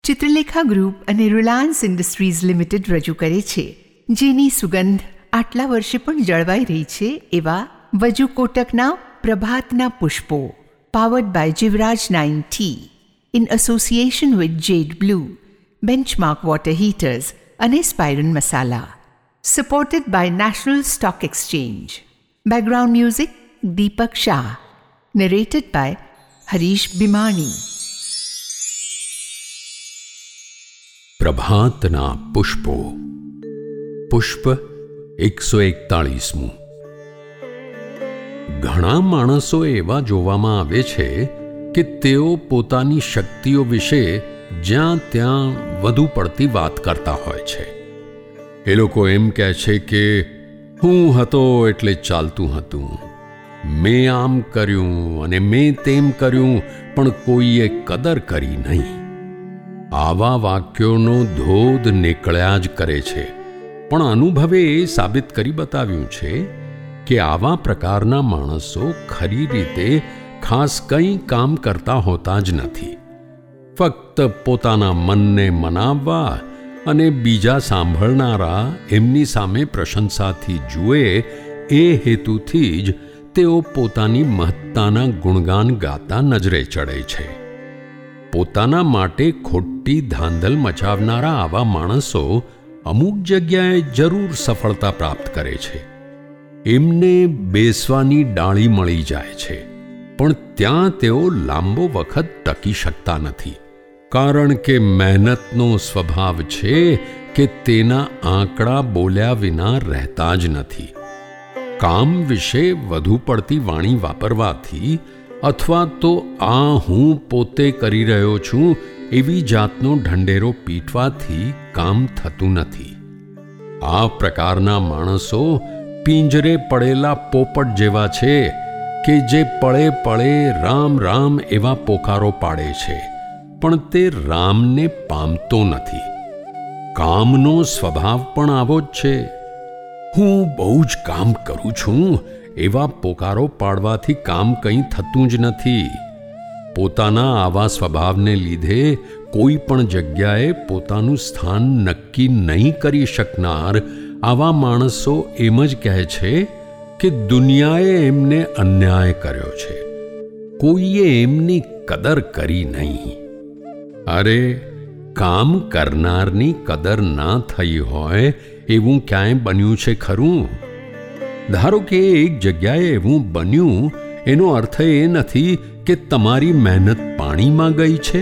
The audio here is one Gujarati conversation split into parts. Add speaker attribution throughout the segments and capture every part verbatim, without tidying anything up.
Speaker 1: ચિત્રલેખા ગ્રુપ અને રિલાયન્સ ઇન્ડસ્ટ્રીઝ લિમિટેડ રજૂ કરે છે, જેની સુગંધ આટલા વર્ષે પણ જળવાઈ રહી છે એવા વજુ કોટકના પ્રભાતના પુષ્પો, powered by Jivraj nine tea, in association with Jade Blue, Benchmark water heaters અને સ્પાઇરન masala. Supported by National Stock Exchange. Background music Deepak Shah. Narrated by Harish Bhimani.
Speaker 2: પ્રભાતના પુષ્પો. પુષ્પ એકસો એકતાળીસમું. ઘણા માણસો એવા જોવામાં આવે છે કે તેઓ પોતાની શક્તિઓ વિશે જ્યાં ત્યાં વધુ પડતી વાત કરતા હોય છે. એ લોકો એમ કહે છે કે હું હતો એટલે ચાલતું હતું, મેં આમ કર્યું અને મેં તેમ કર્યું, પણ કોઈએ કદર કરી નહીં. આવા વાક્યોનો ધોધ નીકળ્યા જ કરે છે. પણ અનુભવે એ સાબિત કરી બતાવ્યું છે કે આવા પ્રકારના માણસો ખરી રીતે ખાસ કંઈ કામ કરતા હોતા જ નથી. ફક્ત પોતાના મનને મનાવવા અને બીજા સાંભળનારા એમની સામે પ્રશંસાથી જુએ એ હેતુથી જ તેઓ પોતાની મહત્તાના ગુણગાન ગાતા નજરે ચડે છે. પોતાના માટે ખોટી ધાંધલ મચાવનારા આવા માણસો અમુક જગ્યાએ જરૂર સફળતા પ્રાપ્ત કરે છે. એમને બેસવાની ડાળી મળી જાય છે, પણ ત્યાં તેઓ લાંબો વખત ટકી શકતા નથી, કારણ કે મહેનતનો સ્વભાવ છે કે તેના આંકડા બોલ્યા વિના રહેતા જ નથી. કામ વિશે વધુ પડતી વાણી વાપરવાથી અથવા તો આ હું પોતે કરી રહ્યો છું એવી જાતનો ઢંઢેરો પીટવાથી કામ થતું નથી. આ પ્રકારના માણસો પિંજરે પડેલા પોપટ જેવા છે કે જે પળે પળે રામ રામ એવા પોકારો પાડે છે, પણ તે રામને પામતો નથી. કામનો સ્વભાવ પણ આવો જ છે. હું બહુ જ કામ કરું છું એવા પોકારો પાડવાથી કામ કંઈ થતું જ નથી. પોતાના આવા સ્વભાવને લીધે કોઈ પણ જગ્યાએ પોતાનું સ્થાન નક્કી નહીં કરી શકનાર આવા માણસો એમ જ કહે છે કે દુનિયાએ એમને અન્યાય કર્યો છે, કોઈએ એમની કદર કરી નહીં. અરે, કામ કરનારની કદર ના થઈ હોય એવું ક્યાંય બન્યું છે ખરું? ધારો કે એક જગ્યાએ એવું બન્યું, એનો અર્થ એ નથી કે તમારી મહેનત પાણીમાં ગઈ છે.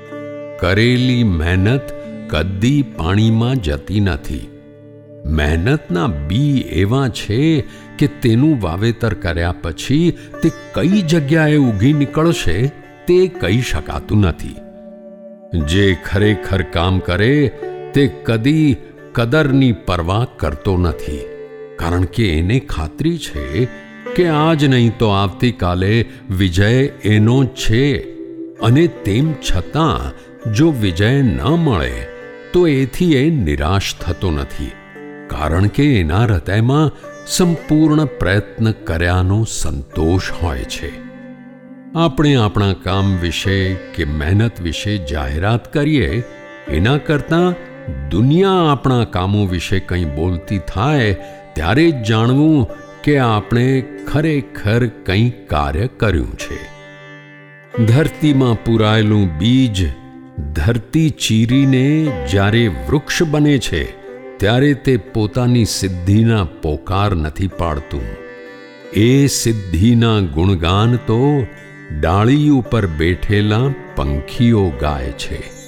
Speaker 2: કરેલી મહેનત કદી પાણીમાં જતી નથી. મહેનતના બી એવા છે કે તેનું વાવેતર કર્યા પછી તે કઈ જગ્યાએ ઉગી નીકળશે તે કહી શકાતું નથી. જે ખરેખર કામ કરે તે કદી કદરની પરવા કરતો નથી, કારણ કે એને ખાતરી છે કે આજ નહીં તો આવતીકાલે વિજય એનો જ છે. અને તેમ છતાં જો વિજય ન મળે તો એથી એ નિરાશ થતો નથી, કારણ કે એના હૃદયમાં સંપૂર્ણ પ્રયત્ન કર્યાનો સંતોષ હોય છે. આપણે આપણા કામ વિશે કે મહેનત વિશે જાહેરાત કરીએ એના કરતાં દુનિયા આપણા કામો વિશે કંઈ બોલતી થાય ત્યારે જ જાણવું કે આપણે ખરેખર કંઈ કાર્ય કર્યું છે. ધરતીમાં પુરાયેલું બીજ ધરતી ચીરીને જ્યારે વૃક્ષ બને છે ત્યારે તે પોતાની સિદ્ધિના પોકાર નથી પાડતું. એ સિદ્ધિના ગુણગાન તો ડાળી ઉપર બેઠેલા પંખીઓ ગાય છે.